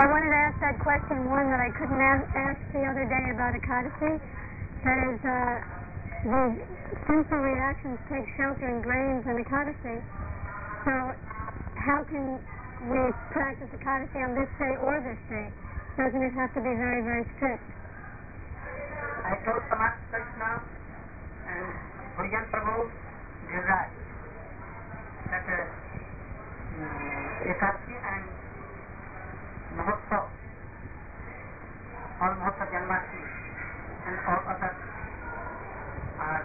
I wanted to ask that question, one that I couldn't ask the other day about Ekadasi. That is, the sinful reactions take shelter in grains and Ekadasi. So, how can we practice Ekadasi on this day or this day? Doesn't it have to be very, very strict? I told Samat Krishna and Bhajan Prabhu Giriraj that Ekadasi and Mahotsav, all Mahotsav Janmashtami and all others are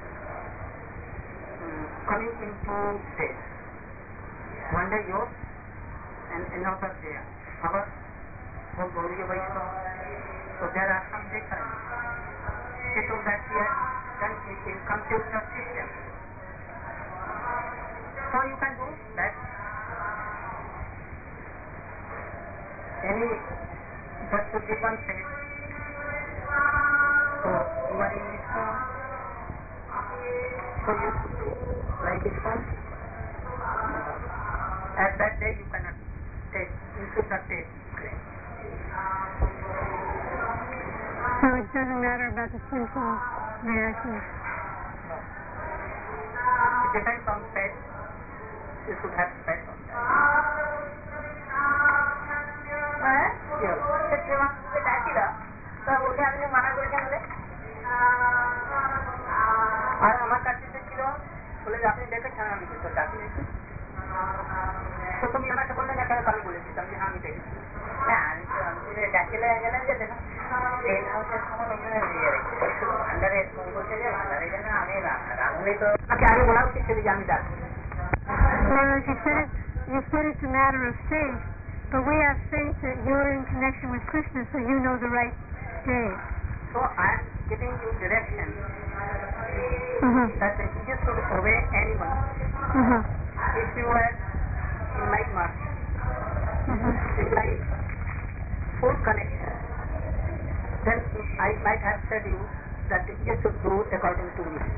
coming in 2 days. One day yours and another day our whole Gauriya Vaishnava. So there are some differences. He told that we are done in computer system. So you can do that. Any but should be one thing. So you are in this form. So you should do like this form. At that day you cannot take, you should not take grain. So it doesn't matter about the sinful reactions? No. It depends on faith. You should have faith on that. আর আমার কাছে ছিল বলে আপনি দেখেছেন আমি তো ডাকি নাকি তো তুমি আমাকে বললে না কেন আমি বলেছি আমি আমি দেখেছি না আমি তো ডাকিলে গেলাম যে দেখো এই হাউসের সময় ওখানে দিয়ে রেখে আন্ডারে বলছে যে আন্ডারে যেন আমি রাখলে তো আমাকে আগে বলা উচিত ছিল যে আমি ডাকি You said it's a matter of faith, but we have faith that you're in connection with Krishna, so you know the right day. So I am giving you direction that you should obey anyone. If you are in my mark, in my full connection, then I might have said you that you should do according to me.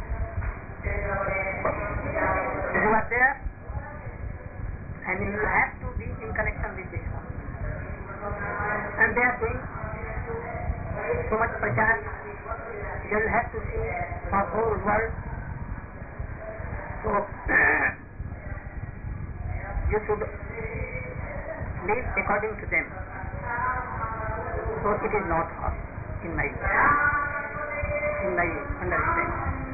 You are there, and you have to be in connection with this one. And they are doing so much prachar, you will have to see the whole world. So you should live according to them. So it is not hard in my understanding.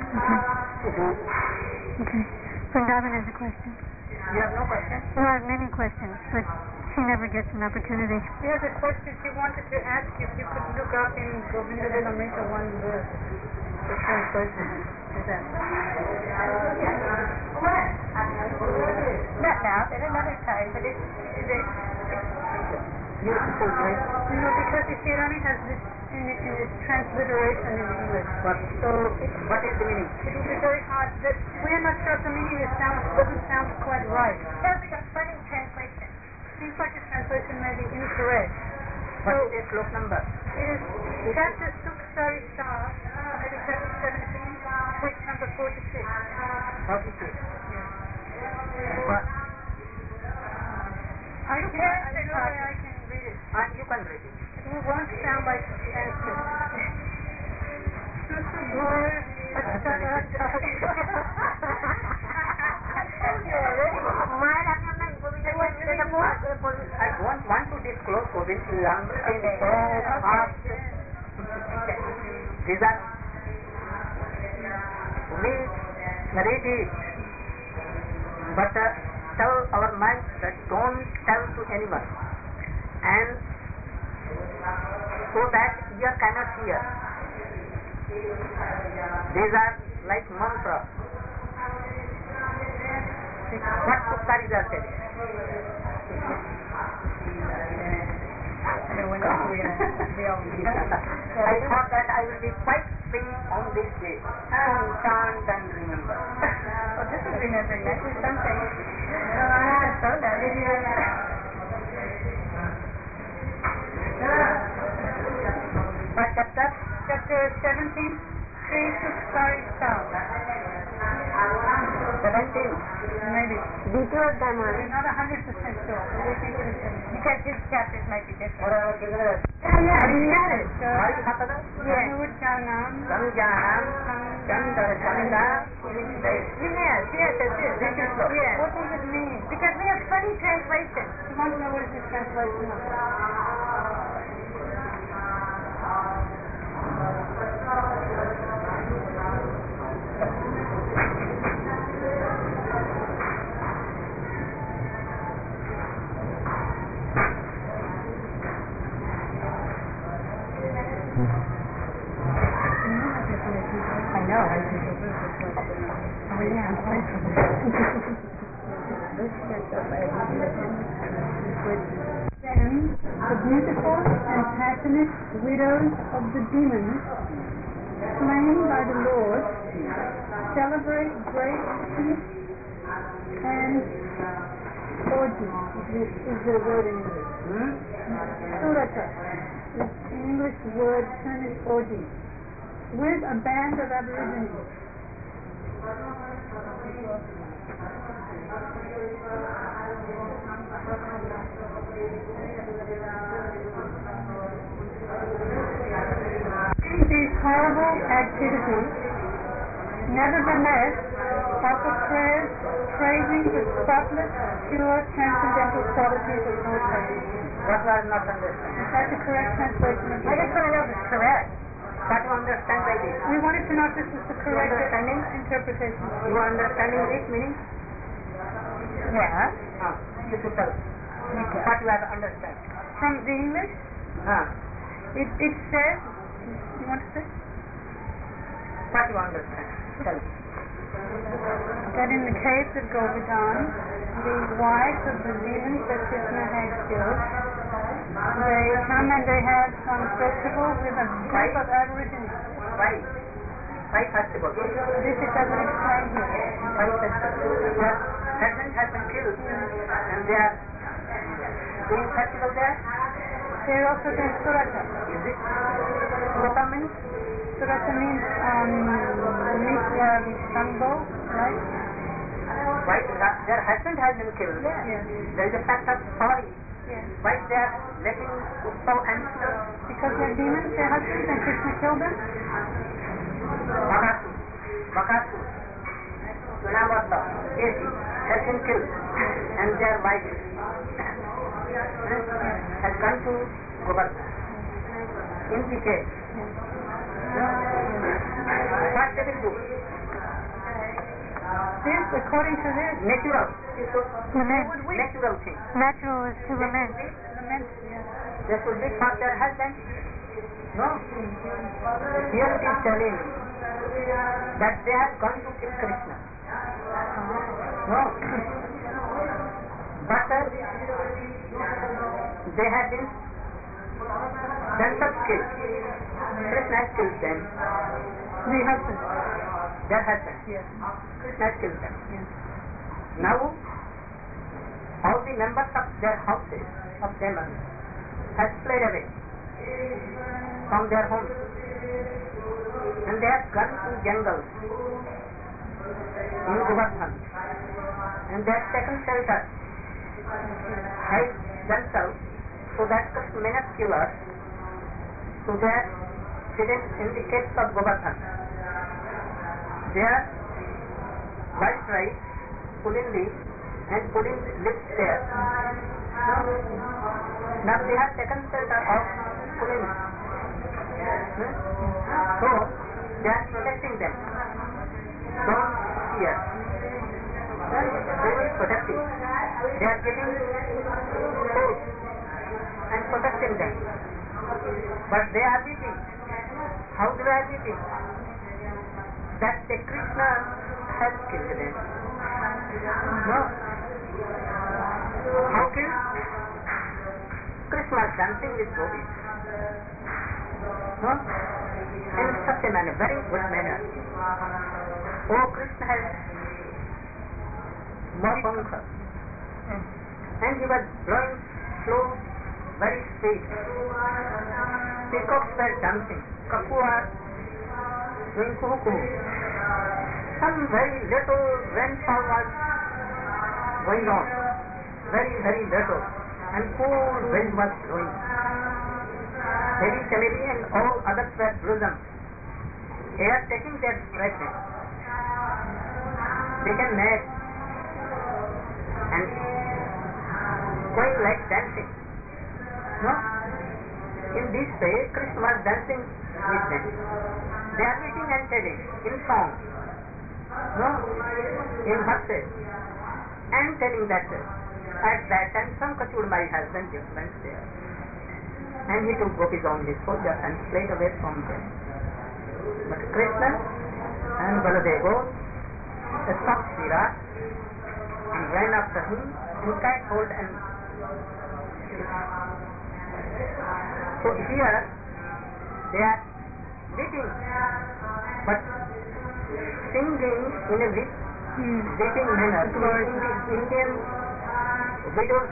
Okay. Vrindavan has a question. You have no question? Well, I have many questions, but she never gets an opportunity. She has a question. She wanted to ask if you could look up in Govinda Lilamrita one verse. The translation. Is that? Not now, at another time, but it's Beautiful, right? you know, because the Shirani has this in its transliteration in English. So What is the meaning? it will be very hard. That we are not sure if the meaning doesn't sound quite right. Sounds like a funny translation. Seems like the translation may be incorrect. What is the slok number? It is chapter Suksari Shah, maybe chapter 17, page number 46. 46. What? I don't know why I can read it. You can read it. It won't sound like Sanskrit. I don't want to disclose Govinda Lilamrita in so fast. These are we read it, but tell our mind that don't tell to anyone, and so that ear cannot hear. These are like mantra. What Suktaris are telling. I thought that I will be quite free on this day and chant and remember. Oh, this is remembering. That is something. I saw that. What chapter? Chapter 17, Sri Suksari Shah. 17. Maybe. Detail of them We're not 100% sure, but we think it is 17. Because his chapters might be different. Yes, that's it. Yes. What does it mean? Because we have funny translations. I want to know what is this translation of. I know. Then the beautiful and passionate widows of the demons, slain by the Lord, celebrate great feasts and orgies. Is the word in English? Surata. In English, the word term is orgy. With a band of aborigines. These horrible activities, nevertheless, offer prayers praising the spotless, pure, transcendental qualities of Most High. What was not understood? Is that the correct translation of I just want to know if it's correct. What you understand by this? We wanted to know if this is the correct understanding? interpretation. You are understanding this meaning? Yeah. You should tell. What you have to understand? From the English, it says, you want to say? What you understand? Tell me. That in the case of Govardhan, the wives of the demons that Krishna had killed, they come and they have some festival with a group of aborigines. Why? Why festival? This it doesn't explain here. Why festival? Their husband has been killed and they are doing festival there? They are also doing surata. Is it? Surata means? Surata means Shango, right? Why? Their husband has been killed. Yes. There is a fact of sorry. Yes. Why they are letting Utsav and Because they're demons, their husbands, and Krishna killed them? Bakasur, Sunavata, Kesi has been killed and their wife has gone to Govardhan. In the case, what they will do? This, according to this, Natural. Lament. Natural thing. Natural is to lament. lament, yes. They should be for their husband. No. Here it is telling that they have gone to kill Krishna. No. But they have been themselves killed. Krishna has killed them. The husband. Their husband. Yes. Krishna has killed them. Yes. Now, all the members of their houses, of demons, have fled away from their homes. And they have gone to jungles in Govardhan. And they have taken shelter, hide themselves so that Krishna may not kill us. So they are hidden in the caves of Govardhan. Their wild rice, pulling leaves, and putting lips there. Now they have taken shelter of pulling. So they are protecting them. Don't fear. They will protect you. They are giving food and protecting them. But they are weeping. How they are weeping? That the Krishna has killed them. No. How killed? Krishna is dancing with gopis. No? In such a manner, very good manner. Oh, Krishna has more pankha. And he was blowing slow, very sweet. Peacocks were dancing. Kapu are doing kuhu. Some very little rainfall was going on. Very, very little. and cool wind was blowing. Heavy cavalry and all others were frozen. They are taking their breath. They can nap and going like dancing. No? In this way, Krishna was dancing with them. They are eating and telling in song. No? In verses. And telling that at that time Sankachud, my husband, went there. And he took gopis on his shoulder and fled away from them. But Krishna and Baladeva stopped Virat and ran after him and catch hold and so here they are weeping but singing in a weeping manner. In the Indian widows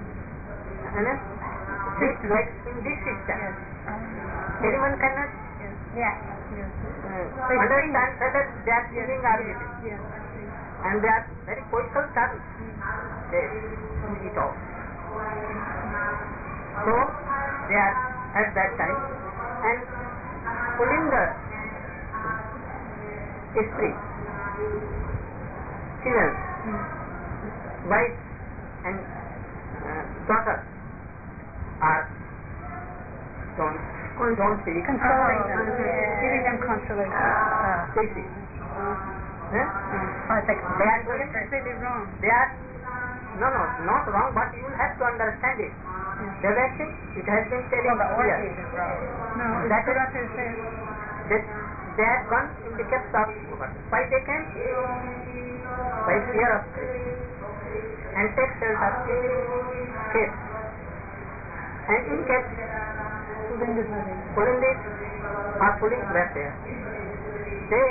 weep like in this system. Anyone cannot understand whether they are singing or weeping. And they are very poetical terms. They use it all. So they are at that time and Pulinga is free. Children, wife and daughter are don't see. Consoling them, giving them consolation. They see. They are What is really wrong? They are not wrong, but you will have to understand it. The vaccine, it has been telling here. No, That is Purata says that they have gone in the caves of why they can? By fear of Krishna. And take shelter in caves. And in caves, Pulindis or Pulins were there. They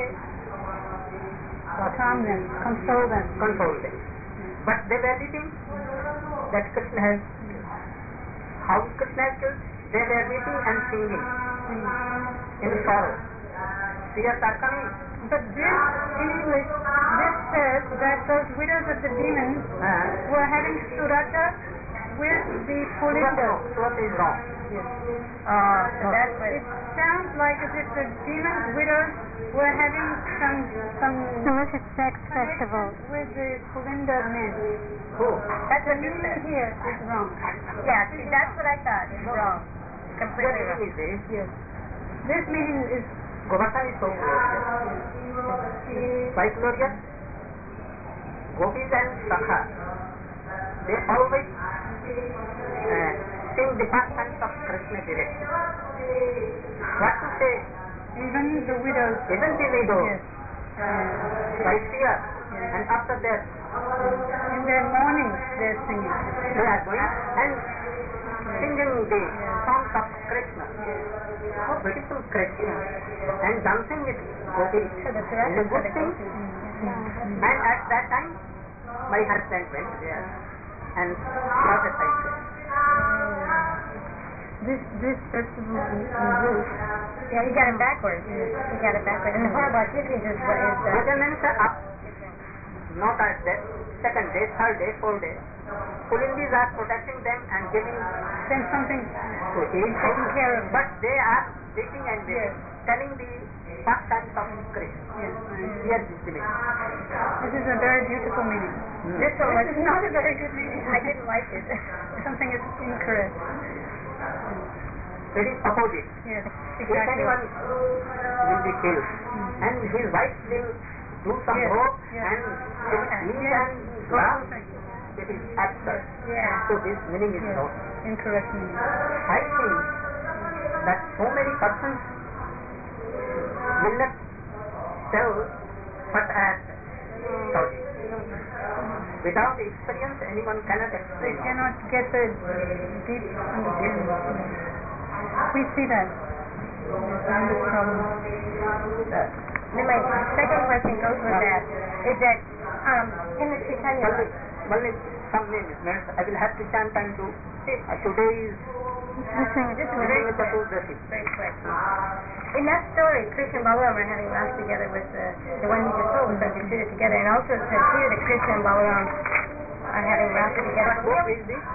calm them, console them. But they were weeping that Krishna has. How Krishna has killed? They were weeping and singing in sorrow. Tears are coming. But this, in English, this says that those widows of the demons were having surata with the Pulinda. Surata is wrong. So that's what It sounds like as if the demons' widows were having some illicit sex festival. with the Pulinda men. Who? that's The what you meaning said. here is wrong. Yeah, see, that's what I thought. It's wrong. What Completely wrong. meaning is this? Yes. This meaning is Govardhan is so glorious. Why glorious? Gopis and Sakha, they always sing the pastimes of Krishna directly. What to say? even the widows. Even the widow, Yes. by fear, and after that, In their mourning, they're singing. they are going and singing the songs of Krishna. How beautiful Krishna. And dancing with gopis. So the Is Surata a good thing. And at that time, my husband went there and prophesied. This festival is English. Yeah, you got it backwards. You got it backwards. And the horrible activities is what is the... Measurements are up, not at that second day, third day, fourth day. Pulindis are protecting them and giving Then something to eat, taking care of. but they are weeping and Yes. telling the pastimes of Krishna. Yes. Here is the meaning. This is a very beautiful meaning. This one was not a very good meeting. I didn't like it. Something is incorrect. It is opposite. Yes. If Exactly. anyone will be killed and his wife will do some Yes. work Yes. and eat Yes. and laugh, it is absurd. Yeah. So this meaning is Yes. not. Incorrect meaning. I think that so many persons will not tell but as story. Without experience, anyone cannot They explain. cannot get the deep understanding. We see that. And this problem. Then my second question goes with that, is that in the Chaitanya... Only some names. I will have to chant and do. Today is This is very quick. Chaturdasi. Very quick. In that story, Krishna and Balaram are having mass together with the one you just told was that they did it together, and also it says here that Krishna and Balaram are having mass together. What book is this?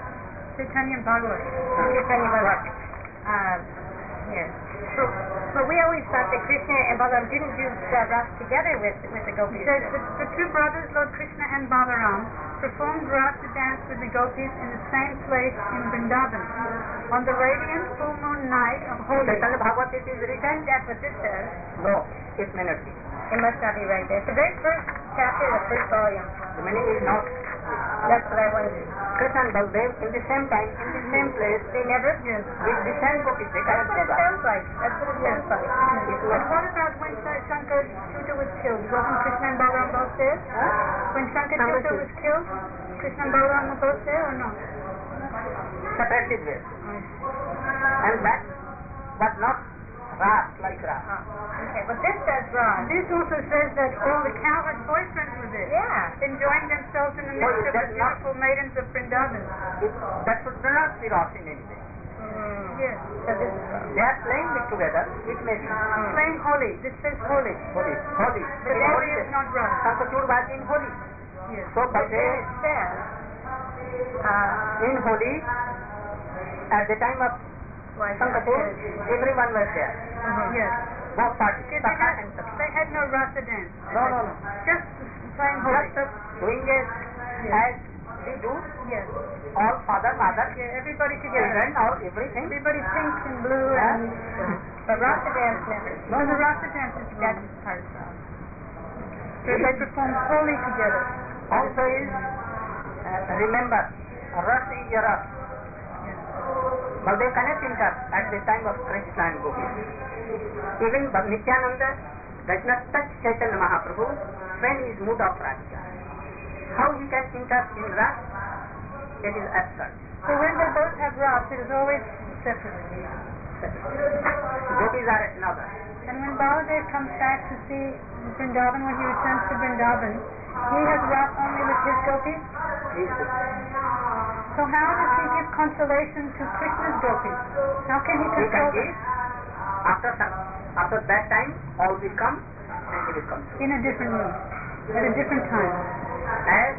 Chaitanya Bhagavat. Chaitanya Bhagavat. Yes. But we always thought that Krishna and Balaram didn't do ras together with the gopis. It says the two brothers, Lord Krishna and Balaram, performed rasa dance with the gopis in the same place in Vrindavan on the radiant full moon night of Holi. Chaitanya Bhagavat it is written? That's what this says. No, it may not be. It must not be right there. It's the very first chapter, the first volume. The meaning is not. That's what I wanted. Krishna and Baldev in the same time, in the same place, They never. Yes. with the same gopis, they That's cannot what it together. sounds like. That's what it sounds like. And what about when Shankaracharya was killed? Wasn't Krishna and Balaram both there? When Shankaracharya was killed, Krishna and Balaram were both there or not? Separated ways. And that was not ras like ras. Okay, but this says ras. This also says that all the cowherd boyfriends were there, Yeah. enjoying themselves in the midst of the that's not- beautiful maidens of Vrindavan. That should not be ras in any way. Yes. So this is ras. They are playing it together, it may be. Playing Holi. This says Holi. Holy. But Holi is not Ras. Sankachur was in Holi. Yes. So But then Baldev it says, in Holi, at the time of Sankachur, everyone was there. Yes. Both parties, Okay, Saka and Sakhi. they had no rasa dance. No. Just playing Holi. Just doing it as we do, Yes. all father, mother, Yeah, everybody together. children, all everything. Everybody pink and blue and... but rasa dance never. No, the rasa dance is That's wrong. part of ras. So they performed Holi together. Also is, remember, Ras is your Ras. Baldev cannot enter at the time of Krishna and Gopi. Even Nityananda does not touch Chaitanya Mahaprabhu when he is mood of Radhika. How he can enter in Ras? It is absurd. So when they both have ras, it is always separate. Gopis are another. And when Baladev comes back to see Vrindavan, when he returns to Vrindavan, he has ras only with his gopis. He is So how does he give consolation to Krishna's gopis? How can he He can console give. them? After that time, all will come and he will come. In a different mood, at a different time. As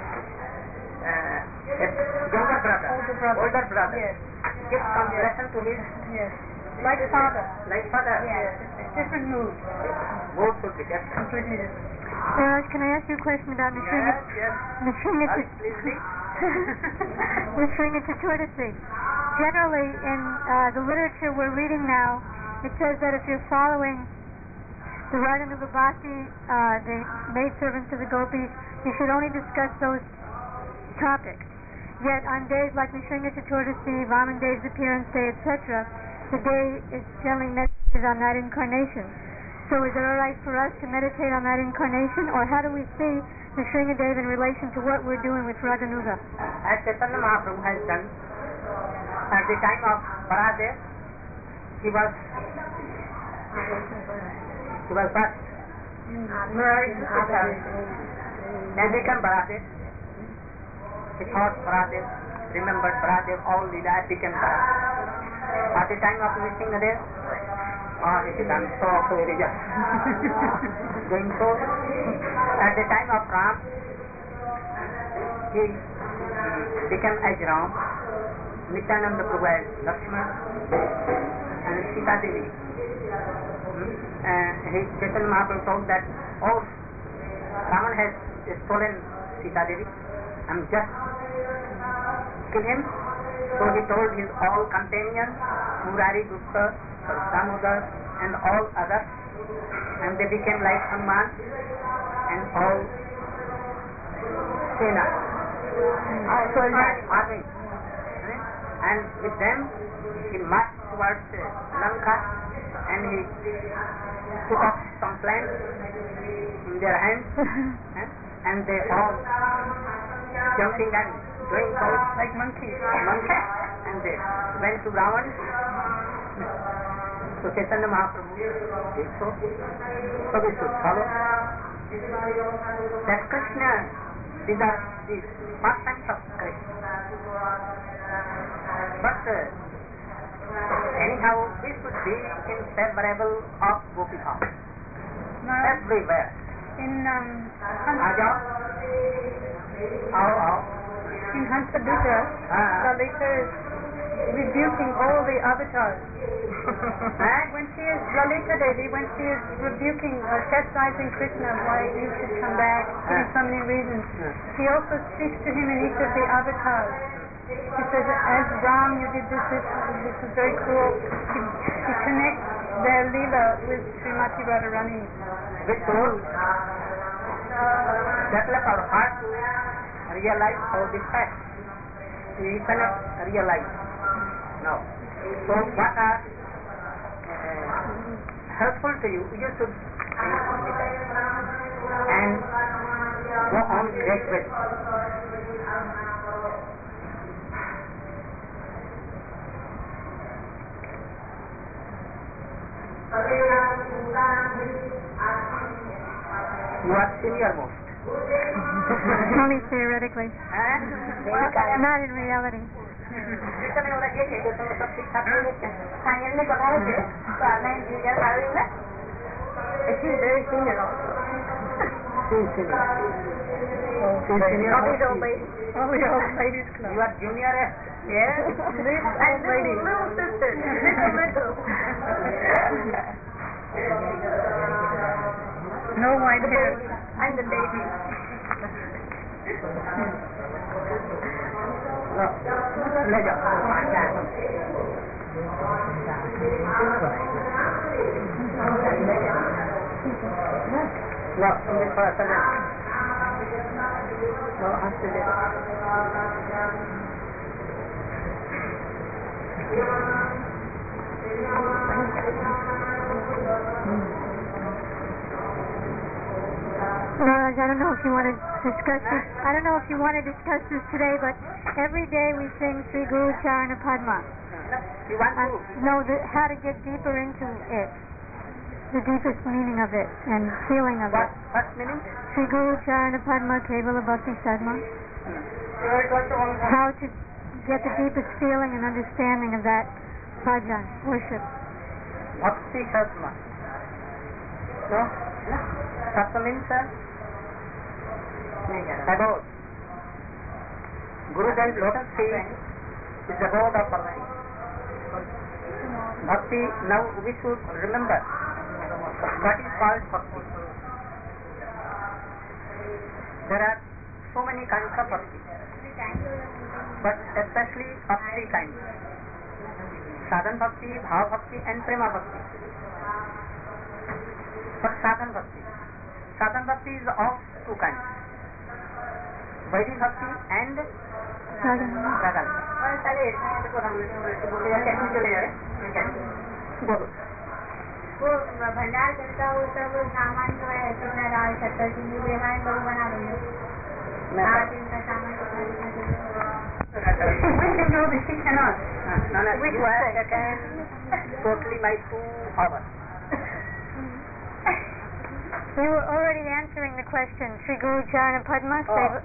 a younger brother, Older brother. Yes. gives consolation to his Yes. Like father. father. Yes. Different mood. Both should be kept. Completely different. Raj, can I ask you a question about Yes. Nishringa Please speak. Nishringa Chaturdashi? Generally, in the literature we're reading now, it says that if you're following the Radhanuga Bhakti, the maidservants of the gopis, you should only discuss those topics. Yet on days like Nishringa Chaturdashi, Vaman Dev's appearance day, etc., the day is generally meditated on that incarnation. So is it all right for us to meditate on that incarnation, or how do we see Nishringa Dev in relation to what we're doing with Radhanuga? As Chaitanya Mahaprabhu has done at the time of Baladev, he was first. Then became Baladev. He thought Baladev, remembered Baladev, all Leela became Baladev. At the time of Nishringa Dev, he said, I'm so very just. Going so, at the time of Ram, he became as Ram, Nityananda Prabhu as Lakshman, and Sita Devi. Chaitanya Mahaprabhu told that, oh, Raman has stolen Sita Devi, I'm just kill him. So he told his all companions, Murari, Gupta, Damodar, and all others, and they became like Hanuman and all Sena, army. And with them he marched towards Lanka, and he took up some plants in their hands, and they all jumping and doing so Like monkeys. and they went to Ravan. So Chaitanya Mahaprabhu did so. So we should follow. That Krishna, these are the pastimes of Krishna. But anyhow, we should be inseparable of Gopi Dham. Now, Everywhere. in आ जाओ, आओ आओ. in Hansalita, Lalita is rebuking all the avatars. When she is Lalita Devi, when she is rebuking, chastising Krishna why you should come back, giving so many reasons, she also speaks to him in each of the avatars. She says, as Ram, you did this is very cool. She connects their Leela with Srimati Radharani. Which shows develop our heart to realize all these facts. We cannot realize now. So what are helpful to you, you should think on it and go on gradually. You are senior most. Only theoretically, not in reality. She's very senior also. She's senior. Always old lady. Only old ladies club. You are junior. Yes. And little sister. Little. No white hair. I'm the baby. ले जाओ. लो तुमने थोड़ा सा ले. लो हाथ से ले. Maharaj, I don't know if you want to discuss this. I don't know if you want to discuss this today, but every day we sing Sri Guru Charana Padma. You want to? Know how to get deeper into it, the deepest meaning of it and feeling of it. What meaning? Sri Guru Charana Padma Kevala Bhakti Sadma. How to get the deepest feeling and understanding of that bhajan, worship. Bhakti Sadma. No? Sadma means abode. Guru's lotus feet is the abode of Bhakti. Bhakti, now we should remember what is called Bhakti. There are so many kinds of Bhakti, but especially of three kinds: Sadhan Bhakti, Bhav Bhakti and Prema Bhakti. But Sadhan Bhakti is of two kinds: Vaidhi Bhakti and Ragan. वो भंडार करता वो सब सामान जो है कितना दाल शक्कर चीनी भी हमारे लोग बना देंगे. आज इनका सामान We can know that she cannot. You are totally my 2 hours. You were already answering the question, Sri Guru Charana Padma.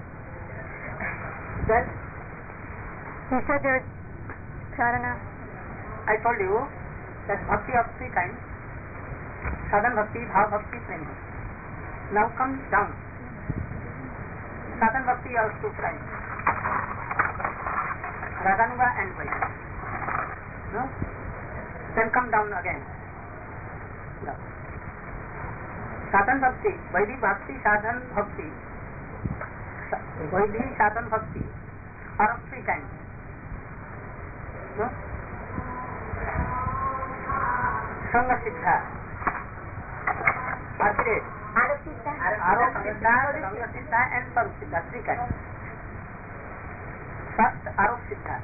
Then You said there was Charana. I told you that Bhakti of three kinds: Sadhan Bhakti, Bhav Bhakti, Prema Bhakti. Now come down. Sadhan Bhakti are two kinds: Raganuga and Vaidhi. No? Then come down again. No. Sadhan Bhakti, Vaidhi Bhakti, Sadhan Bhakti. Vaidhi, Sadhan Bhakti are of three kinds. No? Sangha Siddha, Adhiraj, Arop Siddha, Sangha Siddha and Sarup Siddha, three kinds. First, Arop Siddha.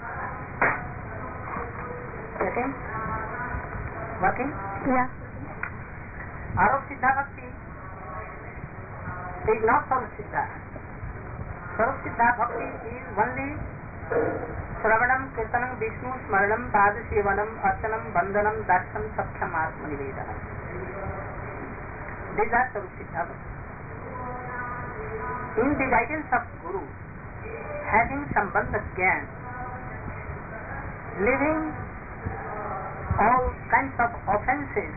Working? Yeah. Arop Siddha Bhakti is not Sarup Siddha. Sarup Siddha Bhakti is only Sravanam, Kirtanam, Vishnu, Smaranam, Padasevanam, Archanam, Bandhanam, Darshan, Sakhyam, Atma Nivedanam. These are Sarup Siddha Bhakti. In the guidance of Guru, having Sambandha Gyan, leaving all kinds of offenses,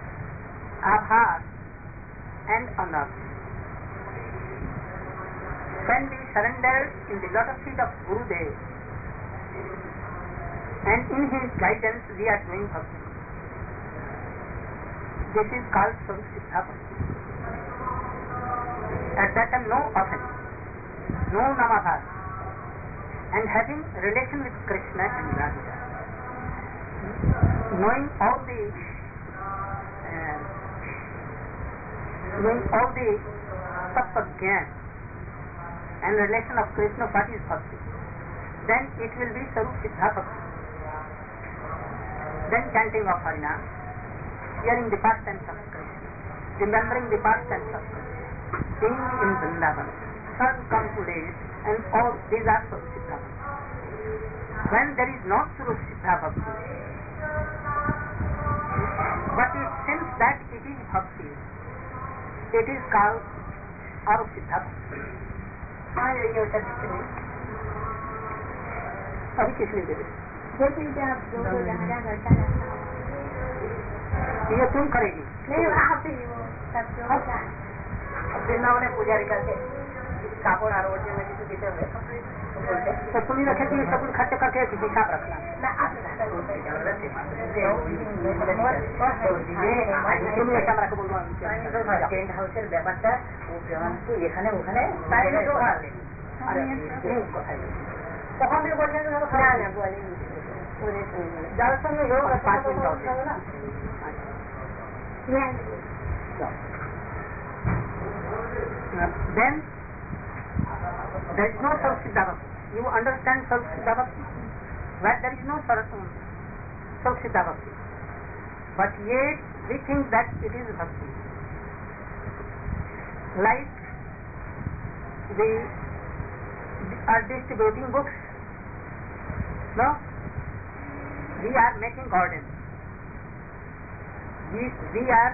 abhas and honor. When we surrender surrendered in the lotus feet of Gurudev, and in his guidance we are doing bhakti. This is called Swarup Siddha Bhakti. At that time no offense, no namabhas, and having relation with Krishna and Radhika, knowing all the Tattva-Gyan and relation of Krishna, what is bhakti, then it will be Swarup Siddha Bhakti. Then chanting of Harinam, hearing the past tense of Krishna, remembering the past tense of Krishna, being in Vrindavan, sun come to days, and all these are Swarup Siddha Bhakti. When there is not Swarup Siddha Bhakti, but it seems that it is bhakti, it is called Arup Siddha Bhakti. अभी किस लिए दे ये तुम करेगी नहीं आप ही वो वृंदावन में पुजारी करके कापड़ आरोप में किसी देते हुए तो तुम रखे कि सब कुछ खर्च करके हिसाब रखना তুমি এটা আমরা বলবো টেন্ট হাউসের ব্যাপারটা ও প্রেমানকে এখানে ওখানে তখন থেকে বলছেন না না বলেনি যার সঙ্গে হোক 5 মিনিট হবে না then there is no Swarup Siddha Bhakti. You understand Swarup Siddha Bhakti? Where there is no Swarup Siddha Bhakti, but yet we think that it is bhakti. Like we are distributing books, no? We are making gardens. We are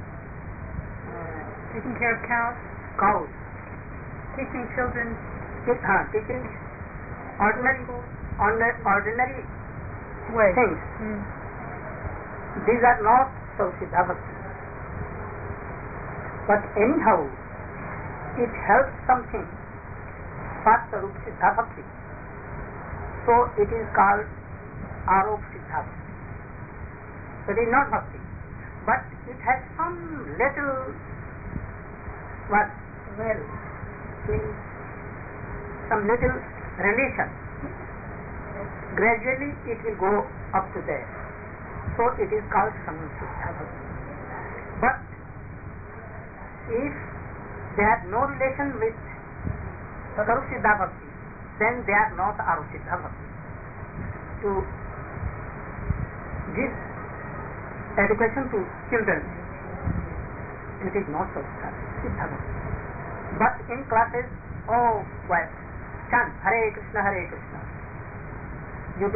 Taking care of cows, teaching children, teaching ordinary way. things. These are not Swarup Siddha Bhakti. But anyhow, it helps something for Swarup Siddha Bhakti. So it is called Arup Siddha Bhakti. So it is not Bhakti, but it has some little some little relation. Gradually it will go up to there. So it is called Swarup Siddha Bhakti. But if they have no relation with Swarup Siddha Bhakti, then they are not Arup Siddha Bhakti. To give education to children, it is not Swarup Siddha Bhakti. But in classes, chant Hare Krishna, Hare Krishna. You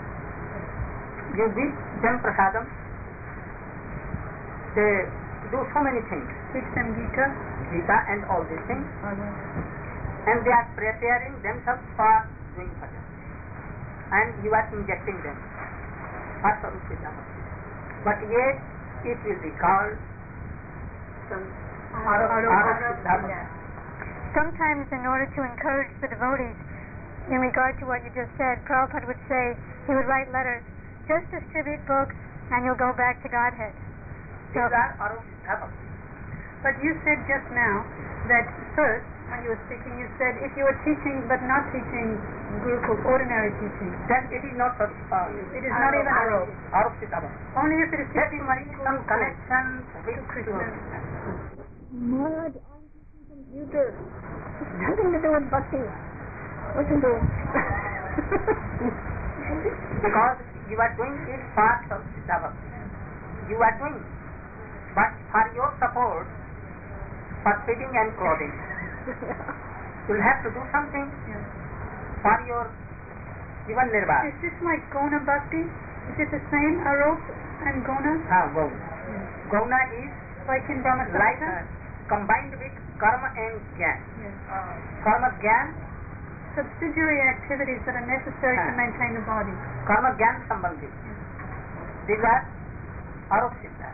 give them prasadam. They do so many things. Teach them Gita and all these things. And they are preparing themselves for doing bhajan. And you are injecting them. But yet it will be called Sometimes in order to encourage the devotees, in regard to what you just said, Prabhupada would say, he would write letters, just distribute books and you'll go back to Godhead. These are Arup Siddha Bhakti. But you said just now that first, when you were speaking, you said if you were teaching but not teaching Gurukul, ordinary teaching, then it is not it is not even Arup. Arup Siddha Bhakti. Only if it is That teaching is some connection with Krishna. Mud on computer. Nothing to do with bhakti. What to do? Because you are doing it for Swarup Siddha Bhakti. You are doing, but for your support, for feeding and clothing, you will have to do something for your Jivan Nirbah. Is this like Gona Bhakti? Is it the same Arup and Gona? Gauna. Gauna is Like in Brahma like combined with Karma and Gyan. Yes. Karma Gyan, Subsidiary activities that are necessary to maintain the body. Karma Gyan Sambandhi. These are Arup Siddha.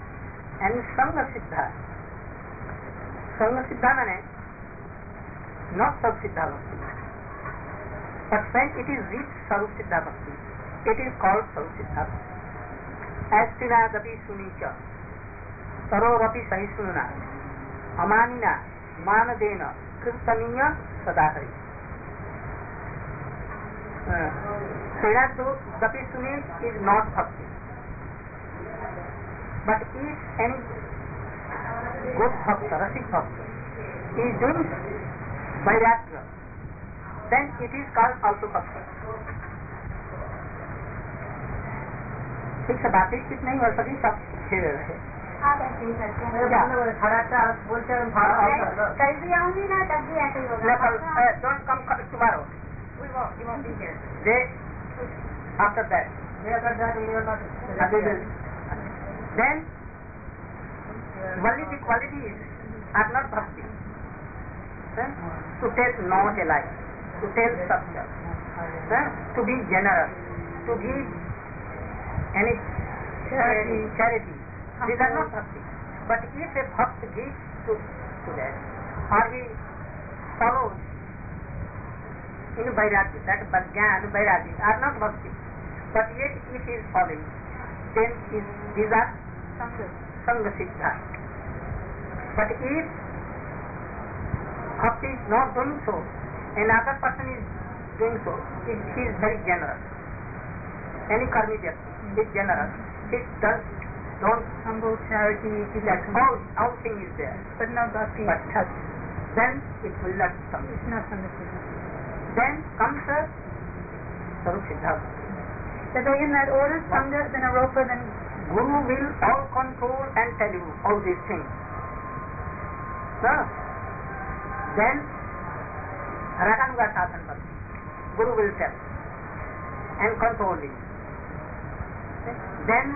And Sangha Siddha. Sangha Siddha means not Sarv-Siddha Bhakti. But when it is reached Sarv-Siddha Bhakti, it is called Sarv-Siddha Bhakti. Astinadapi Sunica, Tarorapi Sahisnuna, Amanina, Manadena, Kirtaniya, Sadahari. Dapi Suni is not Bhakti. But if any good Bhakta, Rasik Bhakta, is doing Vairagya, then it is called also Bhakti. ठीक से बातचीत ठीक नहीं हो सकी सब खेल रहे कल भी आऊंगी ना तब भी ऐसे ही होगा don't come tomorrow we won't be here day after that then only the qualities are not bhakti to tell not a lie to tell satya to be generous to give any charity. These are not bhakti. But if a bhakt gives to that, or he follows in Vairagya, that Bhagyan, Vairagya are not bhakti. But yet if he is following, then these are Sangha Siddha. But if bhakti is not doing so, another person is doing so, he is very generous. Any karmi vyakti is generous. It does don't humble charity, that all thing is there. But no bhakti. But then it will not come. It's not from the Siddha. Then comes the Sarv-Siddha. So they in that order, Sangha, then Aropa, then Guru will all control and tell you all these things. So, then Raganuga Sadhan Bhakti. Guru will tell and control it. Then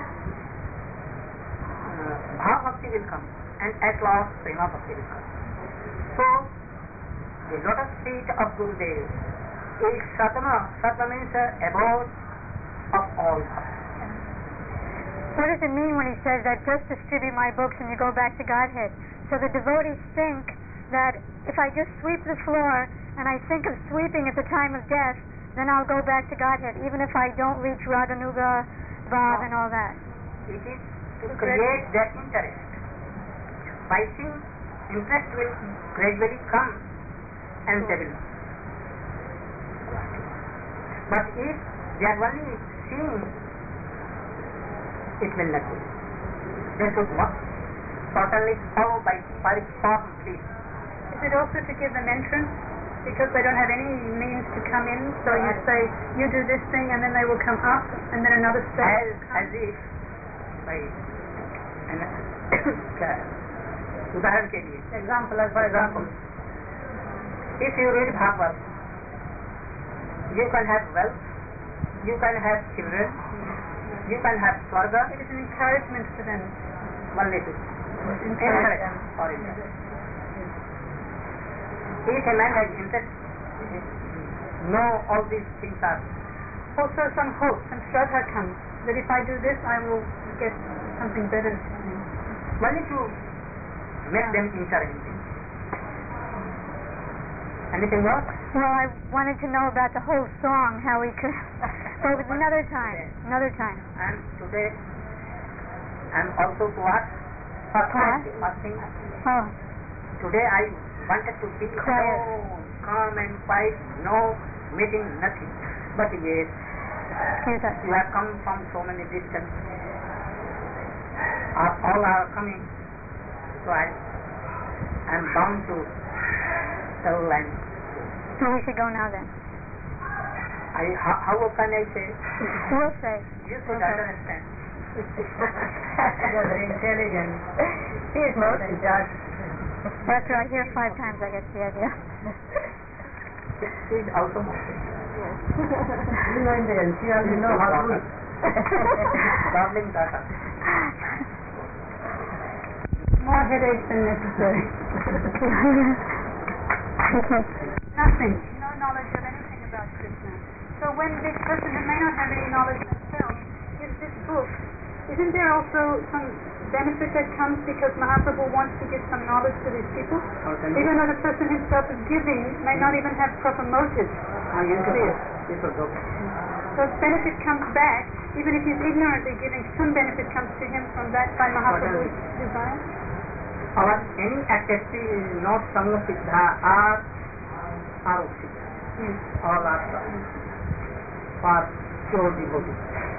Bhav Bhakti will come and at last Prema Bhakti will come. So the lotus feet of Gurudev is Satama. Satama means abode of all bhakti. What does it mean when he says that just distribute my books and you go back to Godhead? So the devotees think that if I just sweep the floor and I think of sweeping at the time of death, then I'll go back to Godhead, even if I don't reach Radhanuga, Bhav and all that. It is to create that interest. By seeing, interest will gradually come and develop. But if they are only seeing, it will not be. They should not certainly follow by pariform please. Is it also to give them entrance? Because they don't have any means to come in, so you say, you do this thing, and then they will come up, and then another stage. As if, by उदाहरण के लिए, for example, if you read Bhagavad, you can have wealth, you can have children, you can have Swarga. It is an encouragement for them. Only to encourage them for it. If a man has interest, know all these things are. Also some hope, some shraddha comes, that if I do this, I will get something better. Only to make them encouraging. Anything else? Well, I wanted to know about the whole song, how we could, but it was another time. And today, I'm also to watch fasting. Oh. Today I wanted to be calm and quiet, no meeting, nothing. But yes, you have come from so many distance. All are coming. So I am bound to tell and. So we should go now then. How can I say? We'll say. You should understand. Very intelligent. He is most judge. After I hear 5 times, I get the idea. She is also Muslim. You know Indian. She already knows how to. Darling daughter. More headaches than necessary. Nothing. No knowledge of anything about Krishna. So when this person who may not have any knowledge themselves gives this book, isn't there also some benefit that comes because Mahaprabhu wants to give some knowledge to these people? Even though the person himself is giving may not even have proper motives. So if benefit comes back, even if he's ignorantly giving, some benefit comes to him from that by Mahaprabhu's desire. Our any activity is not Sangha Siddha or Siddha. All are for pure devotees.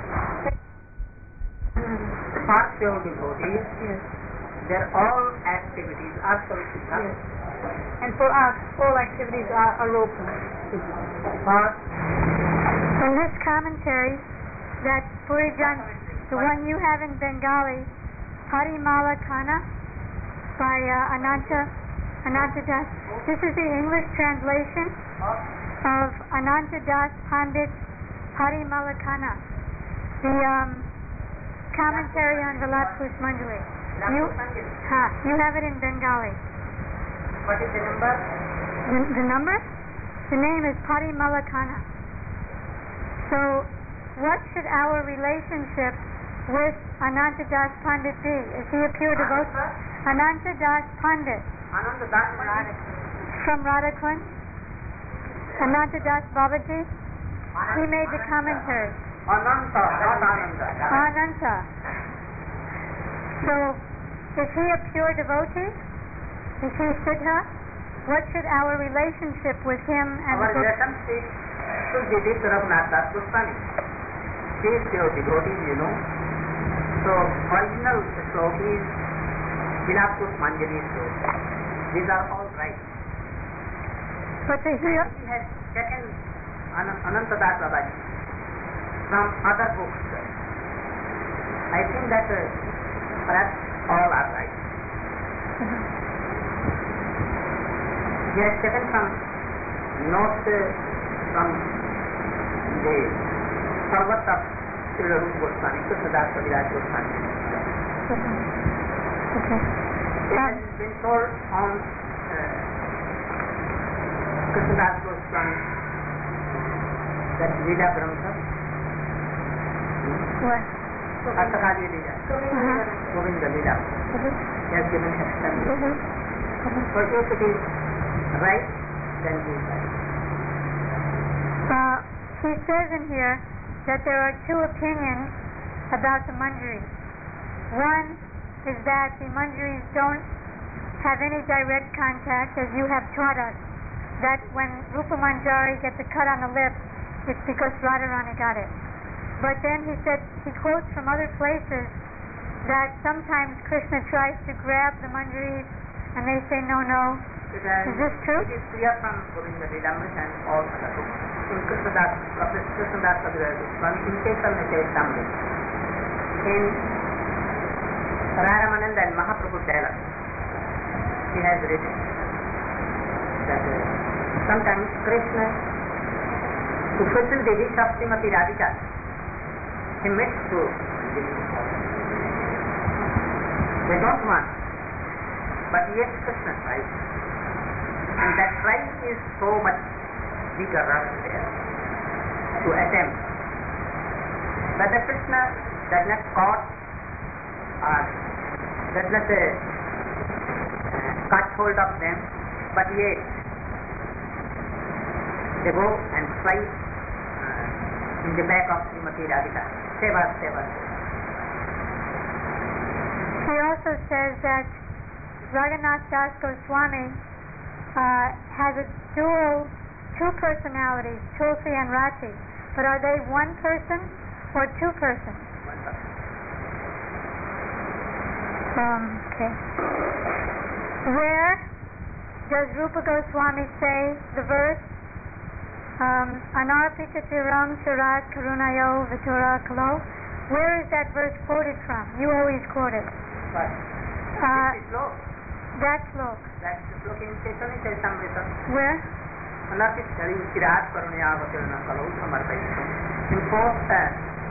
For pure devotees, their all activities are Siddha. And for us, all activities are aropa. In this commentary that Purijan, the one you have in Bengali, Parimala Kana by Ananta Das. This is the English translation of Ananta Das Pandit's Parimala Kana, the commentary on Vilat Pushpanjali. You have it in Bengali. What is the number? The number? The name is Parimala Kana. So, what should our relationship with Ananta Das Pandit be? Is he a pure devotee? Ananta Das Pandit. Ananta Das Pandit. From Radhakund. Ananta Das Babaji. He made the commentary. Ananta, not Ananta. Ananta. So, is he a pure devotee? Is he Siddha? What should our relationship with him and our relationship should be with Raghunath Das Goswami. He is pure devotee, you know. So, original sloka is Vilat Pushpanjali sloka. These are all right. But he has taken Ananta Das Babaji from other books. I think that perhaps all are right. He has taken from not from the Sarvat of Sri Rupa Goswami, Krishnadas Kaviraj Goswami. It has been told on Krishnadas Goswami, that Lila Brahma. What? Asakali Lila. Govinda Lila. He has given explanation. So if it is right, then he is right. He says in here that there are two opinions about the manjaris. One is that the manjaris don't have any direct contact, as you have taught us, that when Rupa Manjari gets a cut on the lip, it's because Radharani got it. But then he said, he quotes from other places that sometimes Krishna tries to grab the manjaris and they say no. Is this true? It is clear from Govinda Lilamrita and all other books. In Krishnadas Kaviraj Goswami, in Kesal Charitamrita, in Raramananda and Mahaprabhu dialogue, he has written that sometimes Krishna, to fulfill the wish of Srimati Radhika, he makes to they don't want, but yet Krishna tries. And that try is so much bigger rush there to attempt. But the Krishna does not caught or does not cut hold of them, but yet they go and fly in the back of Srimati Radhika. Seva. He also says that Raghunath Das Goswami has a two personalities, Tulsi and Rati. But are they one person or two persons? One person. Okay. Where does Rupa Goswami say the verse Anarpita Tiram Surat Karunayo Vitura Kalo? Where is that verse quoted from? You always quote it. What? That slok. That's the sloka in Chaitanya Charitamrita. Where? Anarpita Tiram Surat Karunayo Vitura Kalo Samarpayita. In third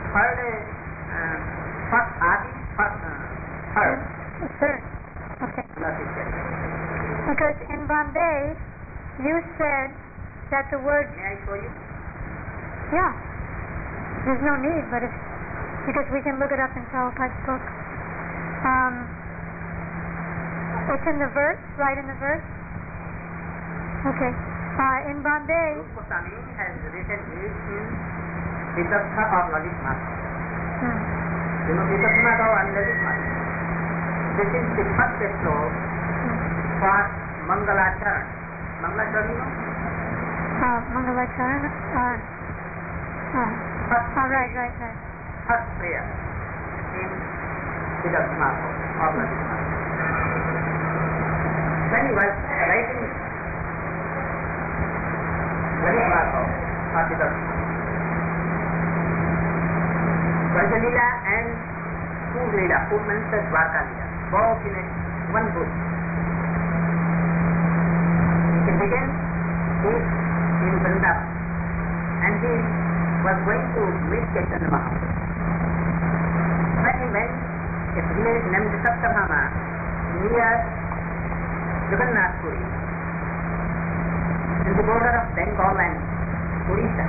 Third. Okay. Because in Bombay, you said that the word... May I show you? Yeah. There's no need, but because we can look it up in Prabhupada's book. It's in the verse, right in the verse? Okay. In Bombay... Goswami has written it in Vidattha or Lalit Mata. You know Vidattha Mata and Lalit Mata. This is the first episode for Mangalacharan. Mangalacharan, you know? Mangalacharan? Right. First prayer in Vidattha Mata or Lalit Mata. When he was writing Lalit Mata or Vidattha Mata, Brajalila and Food Lila, Food means Dwarka Lila, both in one book. He began this in Vrindavan, and he was going to meet Chaitanya Mahaprabhu. When he went a village named Saptabhama near Jagannath Puri, in the border of Bengal and Orissa,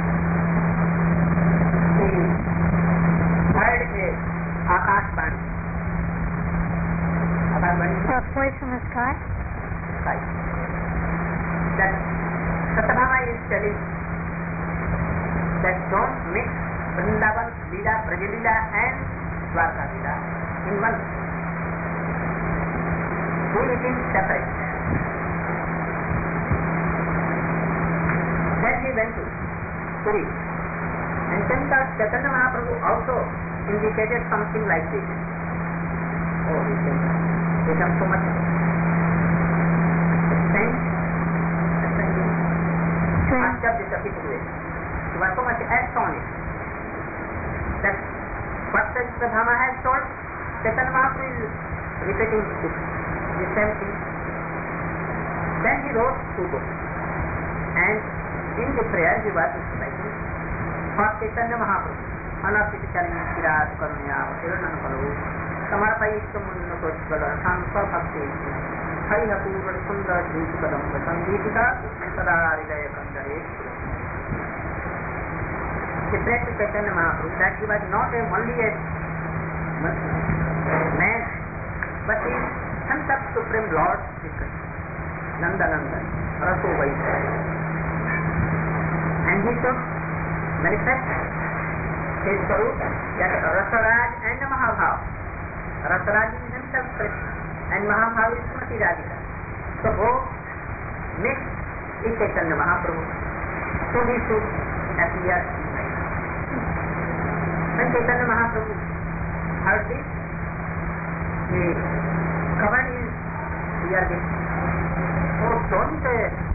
he heard a Akashbani. A voice from the sky? Right. That Satyabhama is telling that don't mix Vrindavan Lila, Brajalila and Dwarka Lila in one. Do it in separate. Then he went to Puri. And Chaitanya Mahaprabhu also indicated something like this. Oh, he said, they have so much strength. He was so much astonished that what Satyabhama has told, Chaitanya Mahaprabhu is repeating the same thing. Then he wrote 2 books. And in the prayer he was writing for Chaitanya Mahaprabhu. Anapit Charni Kirat Karunya Tirunam Kalu Samarpayikam Munnakochvala Sansa Bhakti Hariha Purva Sundar Dhisukadam Sangeetika Sada Ridaya Kandare. He prayed to Chaitanya Mahaprabhu that he was not only a man, but he himself Supreme Lord Sri Krishna, Nanda, Raso Vaisa. And he should manifest his Sarup, that Rasaraj and Mahabhav. Rasaraj is himself Krishna, and Mahabhav is Srimati Radhika. So both mix is Chaitanya Mahaprabhu. So he should appear in life. When Chaitanya Mahaprabhu heard this, he covered his ear with, oh, don't